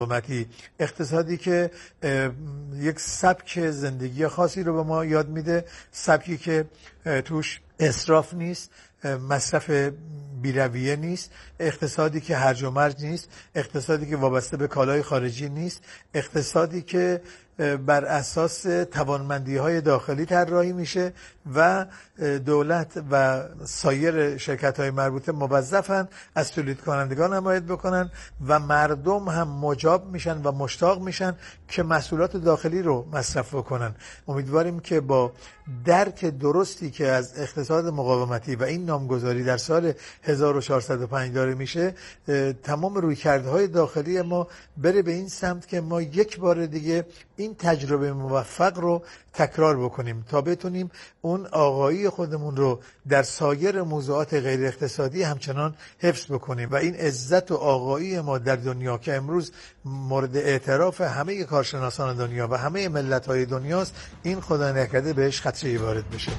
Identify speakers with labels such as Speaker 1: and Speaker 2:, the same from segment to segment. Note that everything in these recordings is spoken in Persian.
Speaker 1: اقتصادی که یک سبک زندگی خاصی رو به ما یاد میده، سبکی که توش اسراف نیست، مصرف بی‌رویه نیست، اقتصادی که هرج و مرج نیست، اقتصادی که وابسته به کالای خارجی نیست، اقتصادی که بر اساس توانمندی‌های داخلی طراحی میشه و دولت و سایر شرکت‌های مربوطه موظفن از تولید کنندگان حمایت بکنن و مردم هم مجاب میشن و مشتاق میشن که محصولات داخلی رو مصرف بکنن. امیدواریم که با درک درستی که از اقتصاد مقاومتی و این نامگذاری در سال 1405 داره میشه، تمام رویکردهای داخلی ما بره به این سمت که ما یک بار دیگه این تجربه موفق رو تکرار بکنیم تا بتونیم اون آقایی خودمون رو در سایر موضوعات غیر اقتصادی همچنان حفظ بکنیم و این عزت و آقایی ما در دنیا که امروز مورد اعتراف همه کارشناسان دنیا و همه ملت‌های دنیاست، این خدا نکرده بهش خدشه‌ای وارد بشه.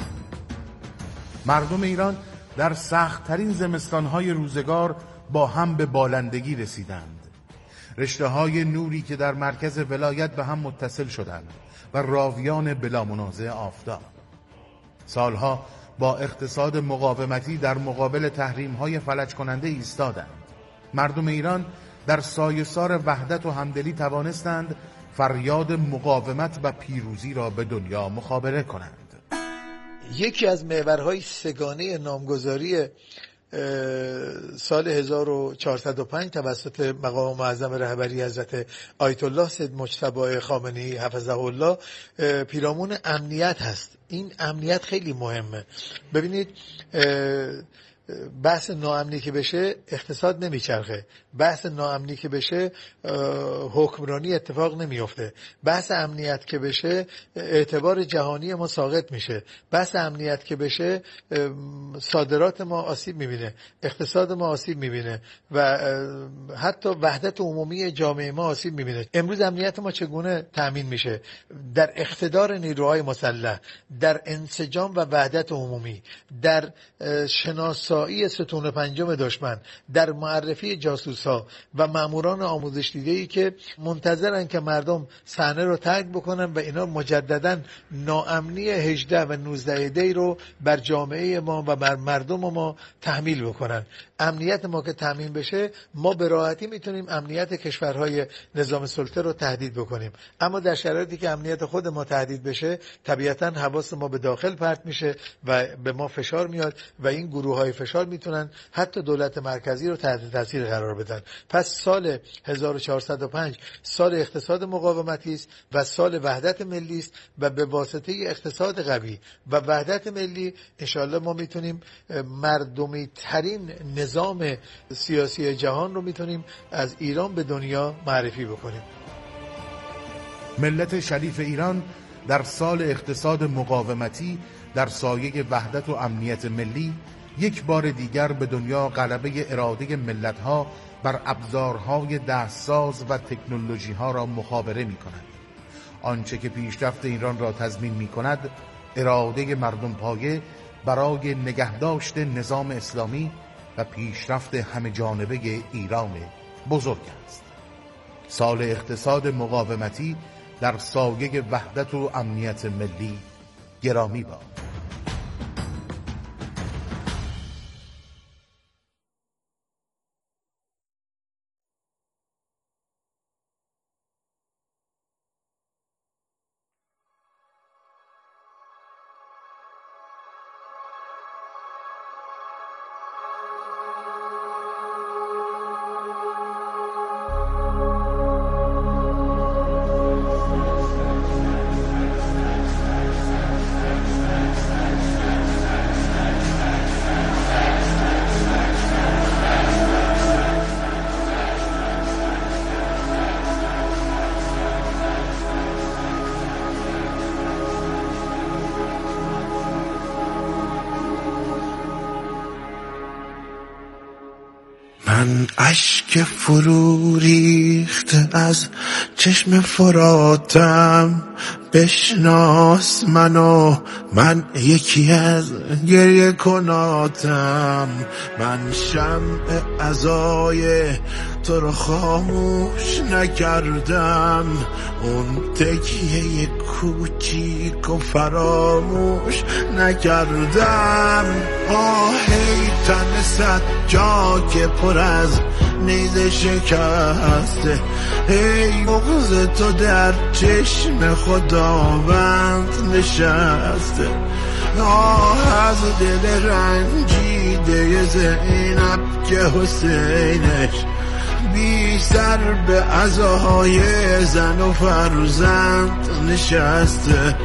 Speaker 2: مردم ایران در سخت‌ترین زمستان‌های روزگار با هم به بالندگی رسیدند. رشته‌های نوری که در مرکز ولایت به هم متصل شدند و راویان بلا منازع آفتاب. سالها با اقتصاد مقاومتی در مقابل تحریم‌های فلج کننده ایستادند. مردم ایران در سایه‌سار وحدت و همدلی توانستند فریاد مقاومت و پیروزی را به دنیا مخابره کنند.
Speaker 1: یکی از محورهای سگانه نامگذاری سال 1405 توسط مقام معظم رهبری حضرت آیت الله سید مجتبی خامنه‌ای حفظه الله پیرامون امنیت هست. این امنیت خیلی مهمه. ببینید بحث ناامنی که بشه اقتصاد نمیچرخه، بحث ناامنی که بشه حکمرانی اتفاق نمیفته، بحث امنیت که بشه اعتبار جهانی ما ساقط میشه، بحث امنیت که بشه صادرات ما آسیب میبینه، اقتصاد ما آسیب میبینه و حتی وحدت عمومی جامعه ما آسیب میبینه. امروز امنیت ما چگونه تأمین میشه؟ در اقتدار نیروهای مسلح، در انسجام و وحدت عمومی، در شناسایی ستون پنجم دشمن، در معرفی جاسوس‌ها و ماموران آموزش دیده‌ای که منتظرن که مردم صحنه رو ترک بکنن و اینا مجدداً ناامنی 18 و 19 دی رو بر جامعه ما و بر مردم ما تحمیل بکنن. امنیت ما که تامین بشه، ما به راحتی میتونیم امنیت کشورهای نظام سلطه رو تهدید بکنیم. اما در شرایطی که امنیت خود ما تهدید بشه، طبیعتاً حواس ما به داخل پرت میشه و به ما فشار میاد و این گروه‌های فشار میتونن حتی دولت مرکزی رو تحت تاثیر قرار بدن. پس سال 1405 سال اقتصاد مقاومتی است و سال وحدت ملی است و به واسطه اقتصاد قوی و وحدت ملی انشالله ما میتونیم مردمی ترین نظام سیاسی جهان رو میتونیم از ایران به دنیا معرفی بکنیم.
Speaker 2: ملت شریف ایران در سال اقتصاد مقاومتی در سایه وحدت و امنیت ملی یک بار دیگر به دنیا غلبه اراده ملت‌ها بر ابزارهای دستساز و تکنولوژی‌ها را مخابره می‌کند. آنچه که پیشرفت ایران را تضمین می‌کند، اراده مردم پایه برای نگهداشت نظام اسلامی و پیشرفت همه جانبه ایران بزرگ است. سال اقتصاد مقاومتی در سایه وحدت و امنیت ملی گرامی باد.
Speaker 3: من اشک فرو ریخته از چشم فراتم بشناس منو، من یکی از گریه کناتم، من شمع عزای تو رو خاموش نکردم، اون تکیه کوچیک و فراموش نکردم. آهی تن سجاک پر از نیزه شکسته، ای بغض تو در چشم خداوند نشسته. آه از دل رنجیده زینب که حسینش بی سر به عزای زن و فرزند نشسته.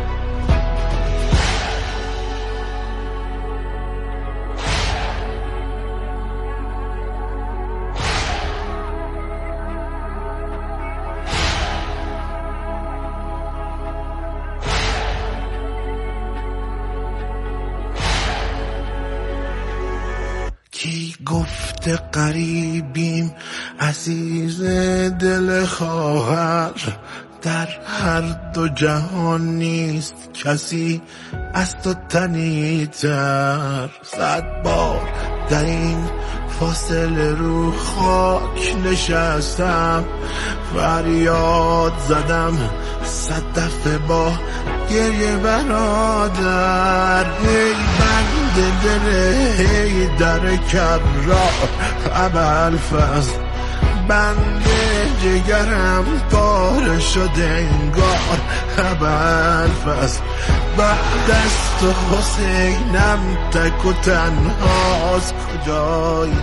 Speaker 3: کی گفته قریبیم عزیز دل خواهر، در هر دو جهان نیست کسی از تو تنی‌تر. 100 بار در این فاصله رو خاک نشستم، فریاد زدم 100 دفعه با گریه برادر. ای بند دل ای در کرار ابوالفضل، بند جگرم پاره شده انگار ابوالفضل. بعد از تو حسینم تک و تنهاست، کجایی؟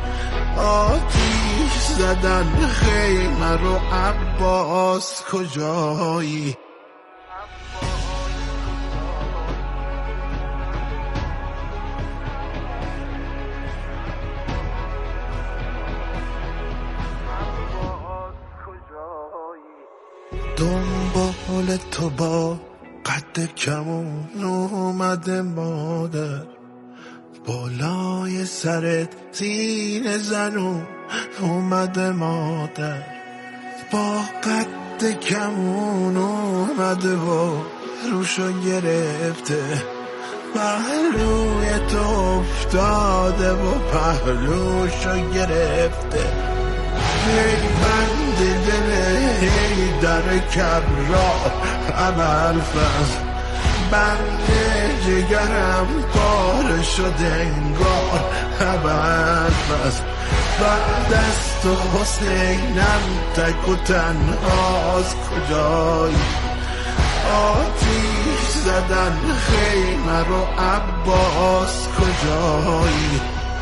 Speaker 3: آتیش زدن خیمه رو عباس، کجایی؟ دنبال تو با قد کمون اومده مادر، بالای سرت زین زنون اومده مادر. با قد کمون اومده و روشو گرفته، پهلوی تو افتاده و پهلوشو گرفته. ای بند دل ای در کرار ابوالفضل، بند جگرم پاره شده انگار ابوالفضل. بعد از تو حسینم تک و تنهاست، کجایی؟ آتیش زدن خیمه رو عباس، کجایی؟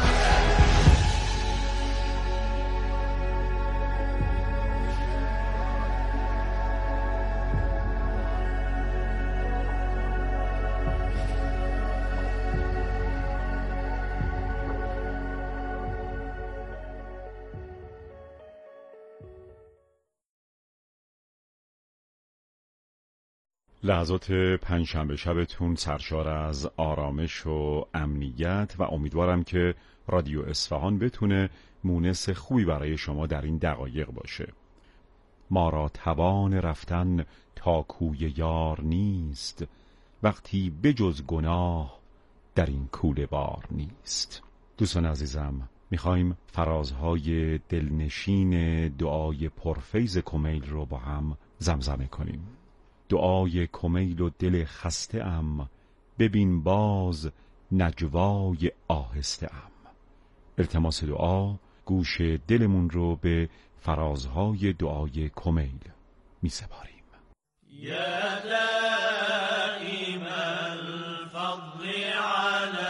Speaker 4: لحظات پنجشنبه شبتون سرشار از آرامش و امنیت و امیدوارم که رادیو اصفهان بتونه مونس خوبی برای شما در این دقایق باشه. ما را توان رفتن تا کوی یار نیست، وقتی بجز گناه در این کوله بار نیست. دوستان عزیزم، میخوایم فرازهای دلنشین دعای پرفیض کمیل رو با هم زمزمه کنیم. دعای کمیل و دل خسته ام، ببین باز نجوای آهسته ام. التماس دعا، گوش دلمون رو به فرازهای دعای کمیل می سپاریم.
Speaker 5: یا دائم الفضل على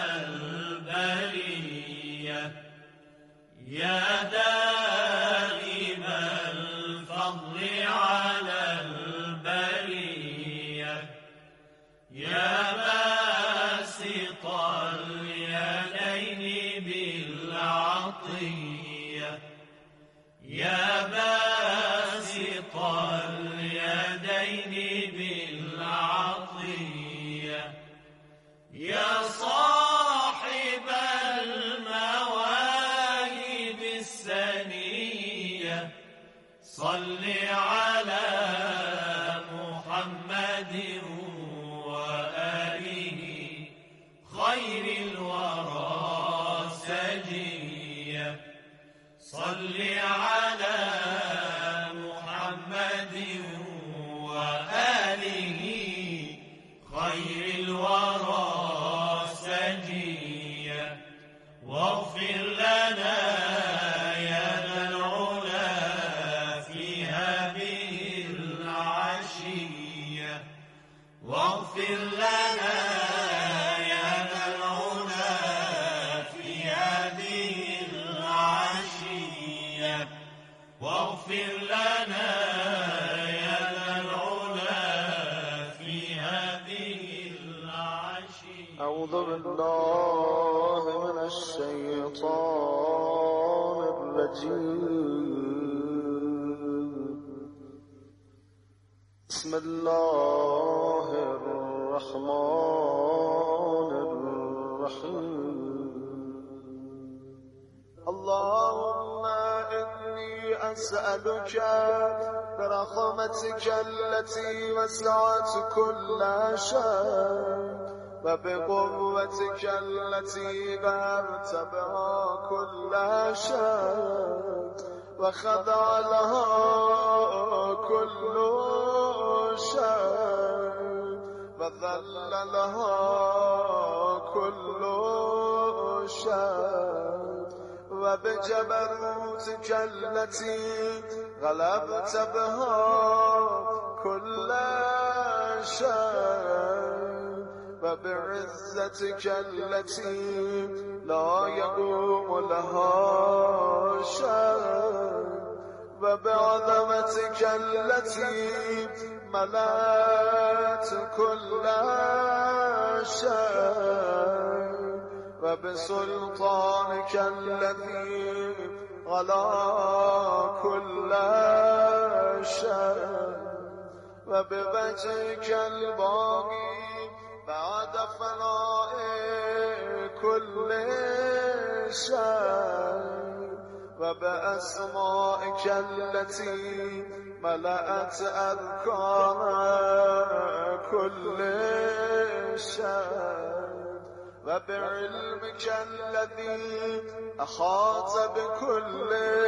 Speaker 5: البریه، یا دائم الفضل على البریه، یا باسط الیدین بالعطیه، یا باسط الیدین بالعطیه، یا صاحب المواهب السنیه، صل على محمد محمد وآله خير الورى سجيا واغفر لنا يا ذا العلا في هذه العشية واغفر لنا يا ذا العلا في هذه العشية واغفر لنا يا ذا العلا في هذه العشية.
Speaker 3: أعوذ بالله من الشيطان الرجيم. بسم الله الرحمن الرحيم. اللهم إني أسألك برحمتك التي وسعت كل شيء وبقوتك التي غفرت بها كل شيء وخضع لها كل شيء وذل لها كل شيء وبجبروتك التي غلبت بها كل شيء وبعزتك التي لا يقوم لها شيء وبعظمتك التي ملأت كل شيء وبسلطانك الذي غلا كل شيء وبوجهك الباقي بعد فناء كل شيء وبأسمائك التي ملأت أذكار كل شيء وبعلمك الذي أحاط بكل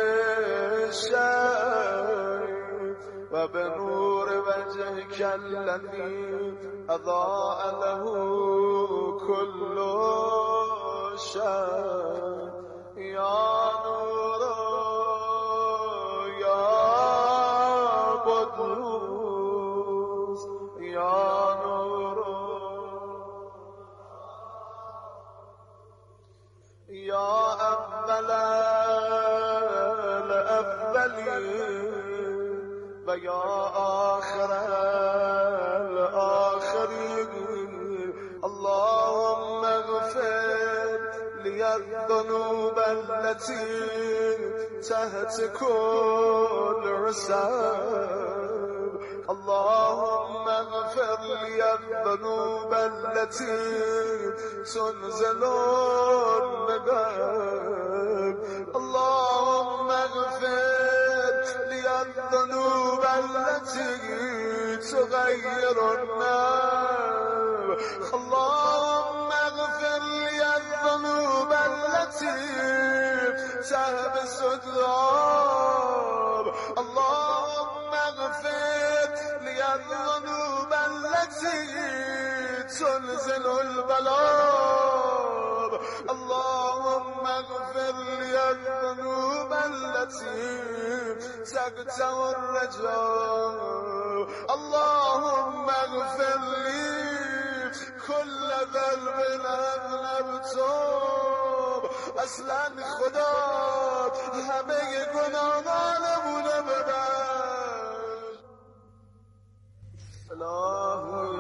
Speaker 3: شيء وبنور وجهك الذي أضاء له كل شيء. يا نور يا قدوس يا نور يا أول الأولين ويا آخر الآخرين. اللهم اغفر لي الذنوب التي تحت كل حساب. اللهم اغفر لي الذنوب التي تنزل النقاب. اللهم اغفر لي الذنوب التي تغير النار. اللهم اغفر لي الذنوب التي تحبس الذنوب. اللهم اغفر لي الذنوب التي تنزل البلاء. اللهم اغفر لي الذنوب التي تقطع الرجاء. اللهم اغفر لي كل ذنب اذنبته. اصلا خدا همه گناهانمون ببخش. الهی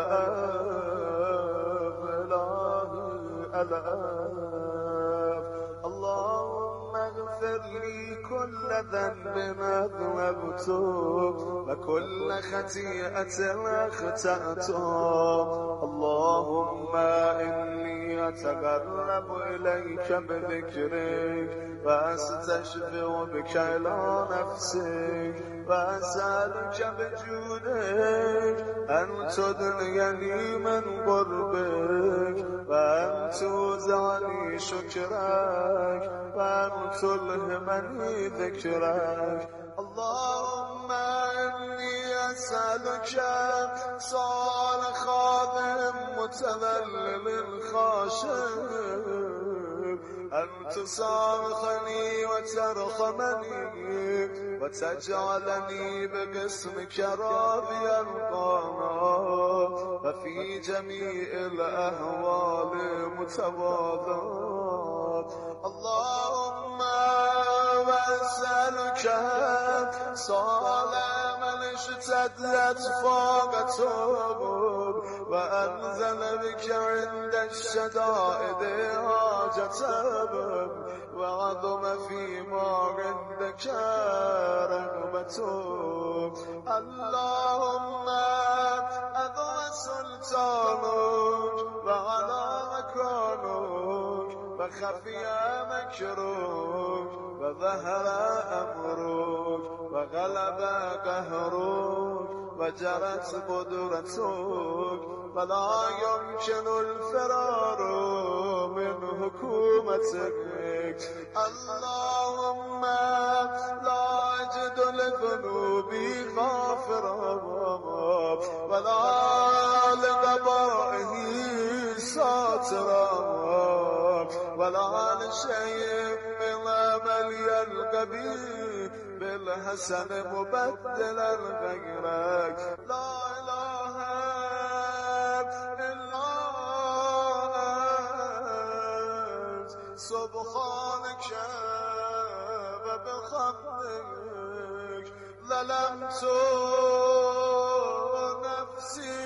Speaker 3: الاب الهی الاب. اللهم اغفر لي كل ذنب اذنبته وكل خطيئة اخطأته. اللهم إني أتقرب إليك بذكرك وأستشفع بك إلى نفسك وأسألك بجودك أن تدنيني من قربك وأن توزعني شكرك وأن تلهمني ذكرك. اللهم إني أسألك سؤال خادم متذلل خاشع أن تصارخني وترحمني وتجعلني بقسمك راضيا قانا ففي جميع الأهوال متواضعا. اللهم وأسألك سؤال من اشتدت فاقته وأنزل بك عند الشدائد حاجته وعظم فيما عندك رغبته. اللهم أذن سلطانك وعلى مكانك وخفي مكرك وظهر أمرك وغلب قهرك وجرت قدرتك ولا يمكن الفرار من حكومتك. اللهم لا أجد لذنوبي غافرا ولا لقبائه ساترا ولا لشيء من عملي القبيح بالحسن مبدلا غيرك. لا إله إلا أنت سبحانك وبحمدك ظلمت نفسي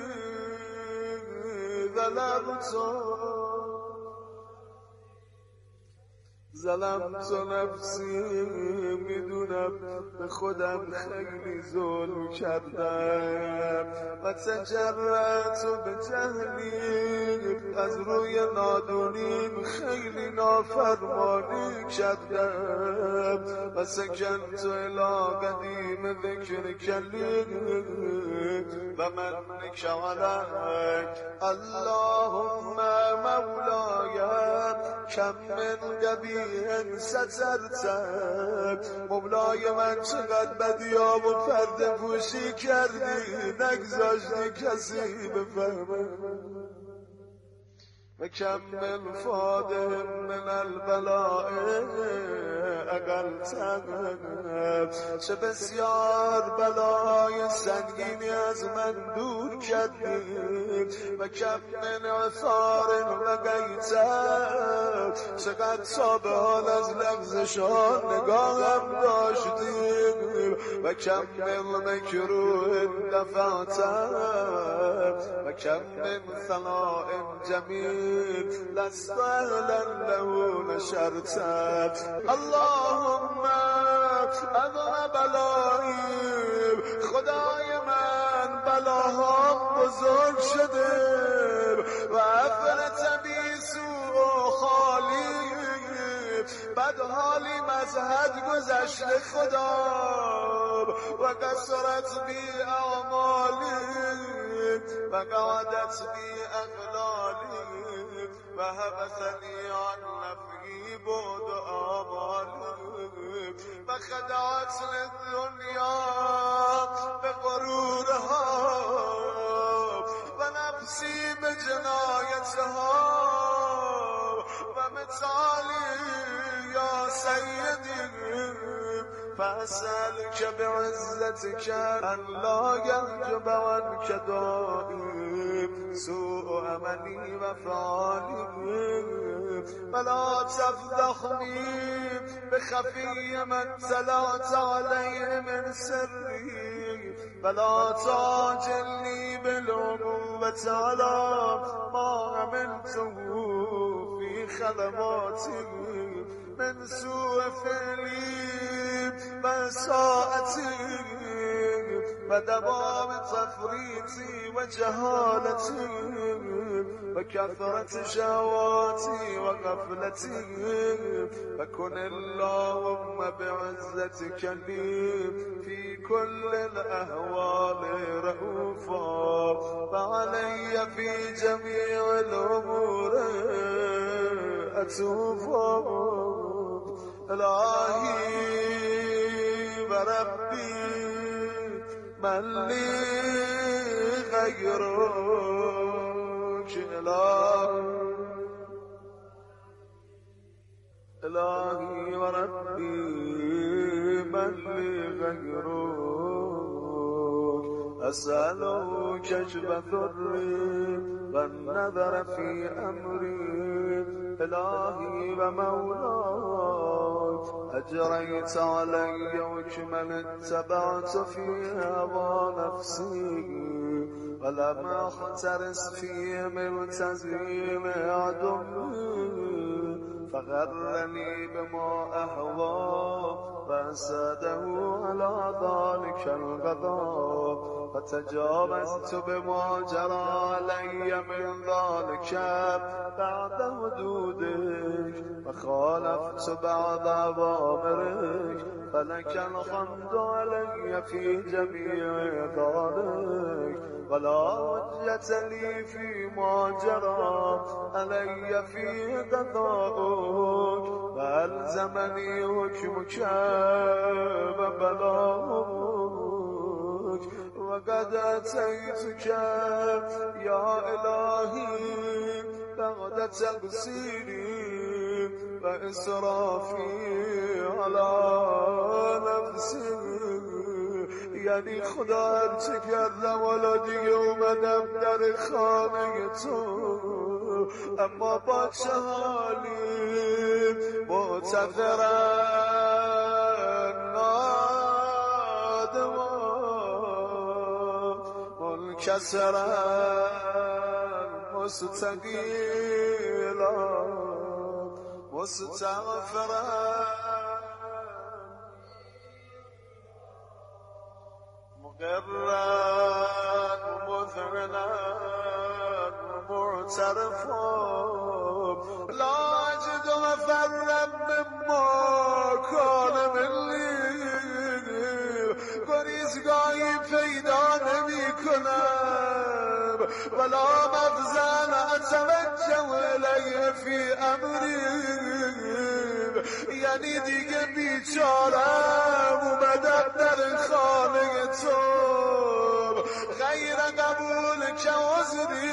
Speaker 3: ظلمت نفسی. میدونم به خودم خیلی ظلم کردم و تجرأت به جهلی از روی نادونیم خیلی نافرمانی کردم و سکنت الی قدیم ذکر کلی و منک علیک. اللهم مولاي کم من قبیح سترت. مولای من چقدر بدیا و پرده پوشی کردی نگذاشتی کسی بفهمه. و کم من فاده من البلاء اقلتم. چه بسیار بلای سنگینی از من دور کردی. و کم من عثار لقیتم. چقدر تا به حال از لغزشان نگاهم داشتی. و کم من مکروه دفعتم. و کم من ثناء جمیل لست اهلا له نشرتم. اللهم اذن بلایی. خدای من بلاهام بزرگ شده و افرت بی سوء و خالی بدحالی مذهب گذشته خدا و قصرت بی اعمالی و قعدت بی اقلالی و حبسنی عن نفعی بود آمالی و خدعت للدنیا به غرورها و نفسی به جنایتها و مثالی یا سیدی فأسألك بعزتك أن لا يحجب عنك دائم سوء أملي وفعالي ولا تفضحني بخفي من طلعت عليه من سري ولا تعجلني بالعقوبة على ما عملته في خدماتي من سوء فعلي وساءتي ودوام تفريطي وجهالتي وكثرة شهواتي وغفلتي فكن اللهم بعزتك لي في كل الأهوال رؤوفا فعلي في جميع الأمور أتوبا. إلهي وربي من لي غيرك إلهي وربي من لي غيرك أسألك كشف ضري والنظر في أمري إلهي ومولاي أجريت علي وكمن اتبعت في هوى نفسي ولم أخترس في من تزيين عدوي فغرني بما أهوى فأساده على ذلك الغضب فتجاوزت بما جرى علي من ذلك بعد حدودك وخالفت بعض أوامرك فلك الحمد علي في جميع ذلك ولا حجة لي فيما جرى علي في قضاءك فألزمني حكمك وبلاغك وقد أتيتك يا إلهي بعد تقصيري وإسرافي على نفسي یعنی خدا هرچه کردم حالا دیگه اومدم در خانه تو اما با چه حالی معتذرم نادمم منکسرم مستقیلم مستغفرم مقرا ومذعنا ومعترفا لا أجد مفرا مما كان مني گریزگاهی پیدا نمی کنم ولا مفزن اتوجه الیه فی امری یعنی دیگه بیچارم اومدم در خانه تو غیر قبول که عذری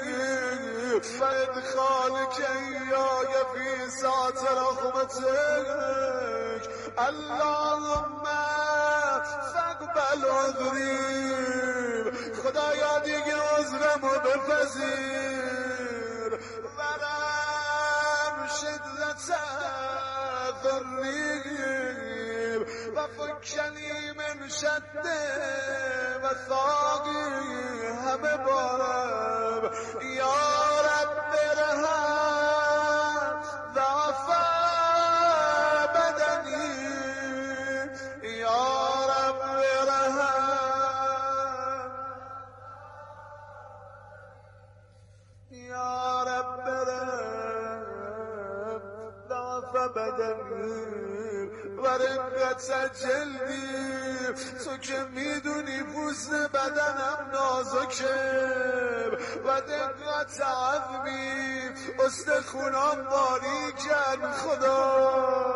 Speaker 3: فادخال که ایای فی ساعت رحمتک اللهم فاقبل عذری خدایا دیگه عذرمو بپذیر ورم شدت ضریم و فکنی من شده و ثاقی همه بارم یا رب برهم ضعف بدنی یا رب برهم یا رب برهم ضعف بدنی و رقت جلدی تو که میدونی پوست بدنم نازکه و دقت عظمی استخونام باریکن خدا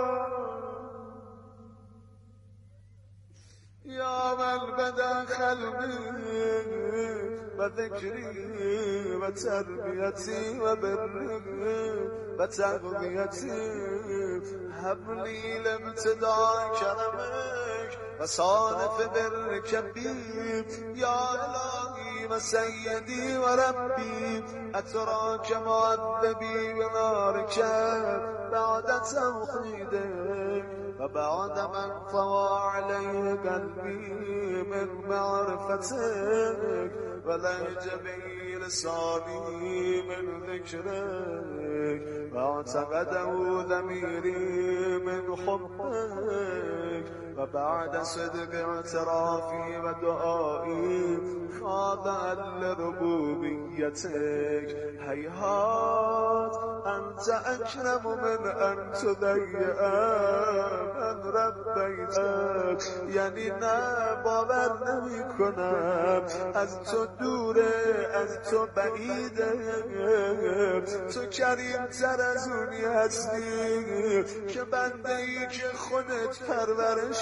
Speaker 3: یا من بدن قلبی و ذکری و تربیتی و بری و تقویتی حبلی لابتداء کرمک و صانف برک بی یا الهی و سیدی و ربی اتراک معذبی و نارک بعد توحیدک و بعد من طوى عليه قلبي من معرفتك ولهج به لساني من ذكرك واعتقده ضميري من حبك وبعد صدق اعترافي ودعائي خاضعا لربوبيتك هيهات أنت أكرم من أن تضيع من ربيتك یعنی نه باور نمی کنم از تو دوره از تو بعیده تو کریم تر از اونی هستی که بنده ای که خودت پرورش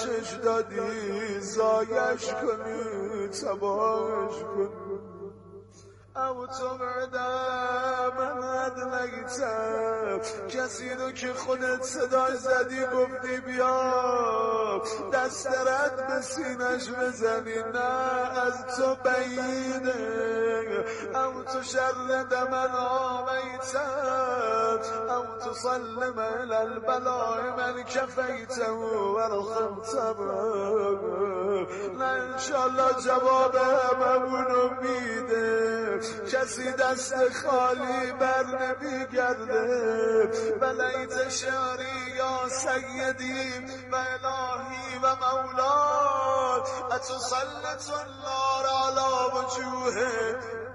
Speaker 3: بخشش دادی زایش کنی تباهش کنی او تو من ادلیتم کسی رو که خودت صداش زدی گفتی بیا دست رد به سینش بزنی نه از تو بعیده او تو شرد من آمیتم او تو سلم الالبلاء من کفیته ورخمتم نه انشالله جواب همونو میده کسی دست خالی بر نمیگرده بلیت شعری یا سیدی و الهی و مولاد اتسلط النار على وجوه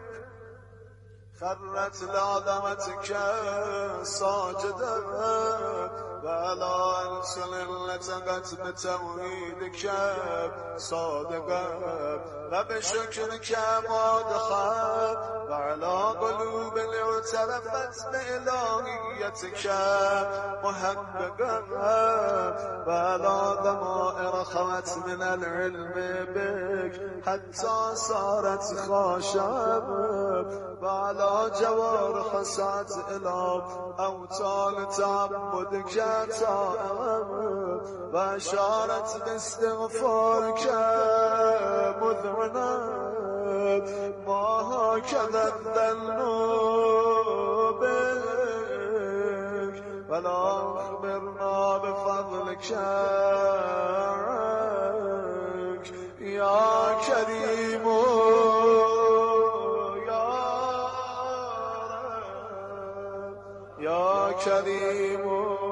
Speaker 3: خرت لعظمتك ساجدا ولا انسل لتقت بتوحيدك صادقا وبشكرك مادخا وعلى قلوب اعترفت بإلهيتك محققا وعلى ضمائر خوت من العلم بك حتى صارت خاشعا وعلى جوارح سعت إلى أوطان تعبدك طائعا وأشارت باستغفارك مذعنا ما هكذا الظن بك ولا أخبرنا بفضلك يا كريم يا كريم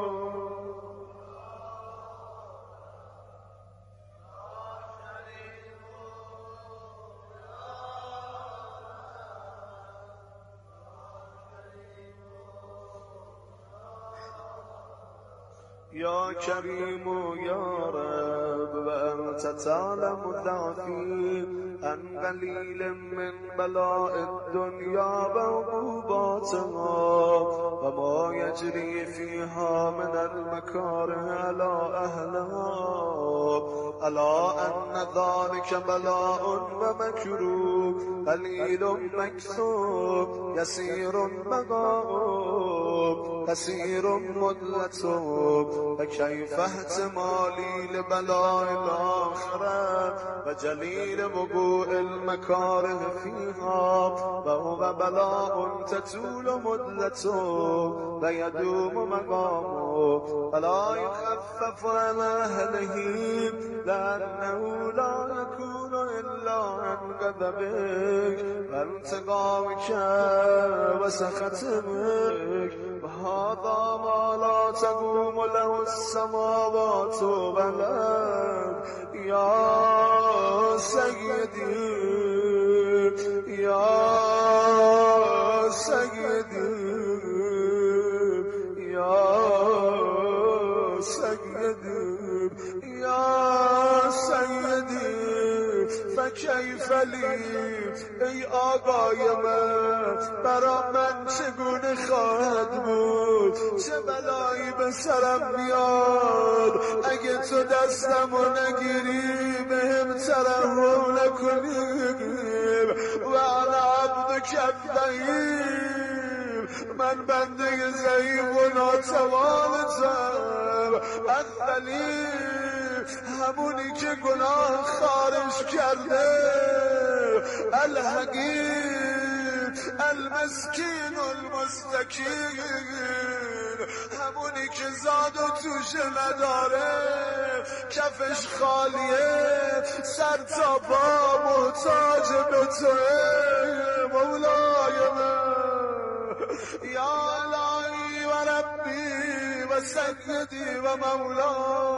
Speaker 3: يا كريم يا رب وأنت تعلم ضعفي عن قليل من بلاء الدنيا وعقوباتها وما يجري فيها من المكاره على أهلها ألا أن ذلك بلاء ومكروه قليل مكثور يسير مغاوب كثير مدلته فكيف احتمالي لبلاء الآخرة وجليل وقوع المكاره فيها وهو بلاء تطول مدته ويدوم مقامه فلا يخفف عن أهله لأنه لا يكون إلا عن غضبك وانتقامك وسخطك وهذا ما لا تقوم له السماوات والأرض يا سيدي يا سيدي يا سيدي يا سيدي فكيف لي ای آقای من برا من چگونه خواهد بود چه بلایی به سرم میاد اگه تو دستمو نگیری بهم ترحم نکنی و انا عبدک الضعیف من بنده ضعیف و ناتوانتم الضعیف همونی که گناه خارج کرده الحقیر المسکین المستکین همونی که زاد و توشه نداره کفش خالیه سر تا پا محتاج به توه مولای من یا الهی و ربی و سیدی و مولا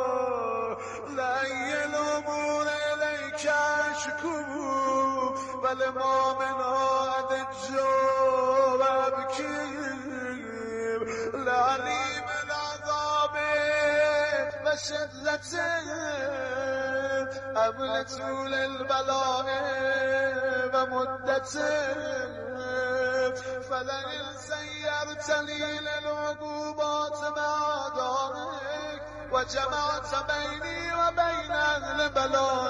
Speaker 3: لأی الامور الیک اشکو ولما منها ادجو و ابکیم لعلیم العذاب و شدته قبل طول البلاء و مدته فلئن سيرتني للعقوبات مع دارك وجمعت بيني وبين أهل بلاد